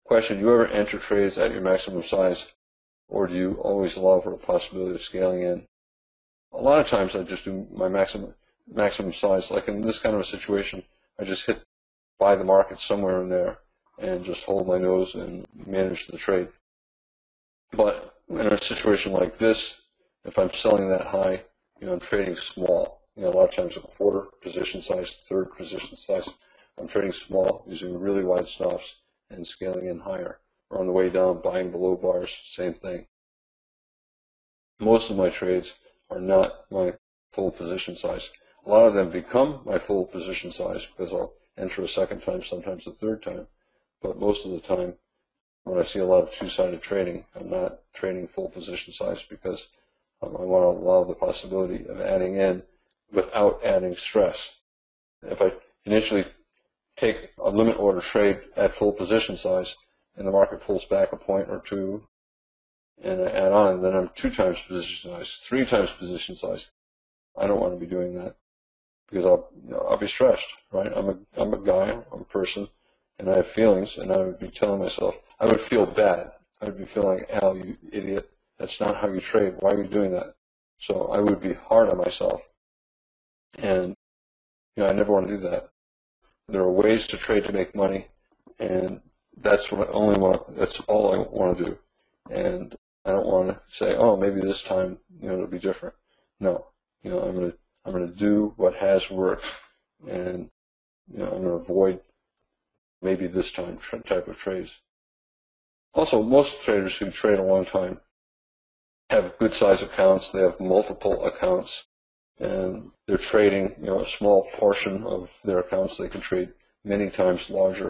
Question, do you ever enter trades at your maximum size, or do you always allow for the possibility of scaling in? A lot of times I just do my maximum size. Like in this kind of a situation, I just hit buy the market somewhere in there and just hold my nose and manage the trade. But in a situation like this, if I'm selling that high, I'm trading small. A lot of times a quarter position size, third position size. I'm trading small using really wide stops and scaling in higher. Or on the way down, buying below bars, same thing. Most of my trades are not my full position size. A lot of them become my full position size because I'll enter a second time, sometimes a third time. But most of the time, when I see a lot of two-sided trading, I'm not trading full position size because I want to allow the possibility of adding in without adding stress. If I initially take a limit order trade at full position size and the market pulls back a point or two and I add on, then I'm 2 times position size, 3 times position size. I don't want to be doing that because I'll be stressed, right? I'm a guy, I'm a person, and I have feelings, and I would be telling myself, I would feel bad. I would be feeling like, Al, you idiot, that's not how you trade. Why are you doing that? So I would be hard on myself, and I never want to do that. There are ways to trade to make money, and that's what that's all I want to do. And I don't want to say, oh, maybe this time, it'll be different. No, I'm going to do what has worked, and I'm going to avoid maybe this time type of trades. Also, most traders who trade a long time have good size accounts. They have multiple accounts, and they're trading, a small portion of their accounts. They can trade many times larger.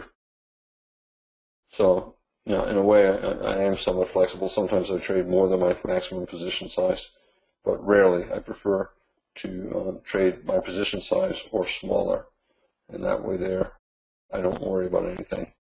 So, in a way, I am somewhat flexible. Sometimes I trade more than my maximum position size, but rarely. I prefer to trade my position size or smaller, and that way I don't worry about anything.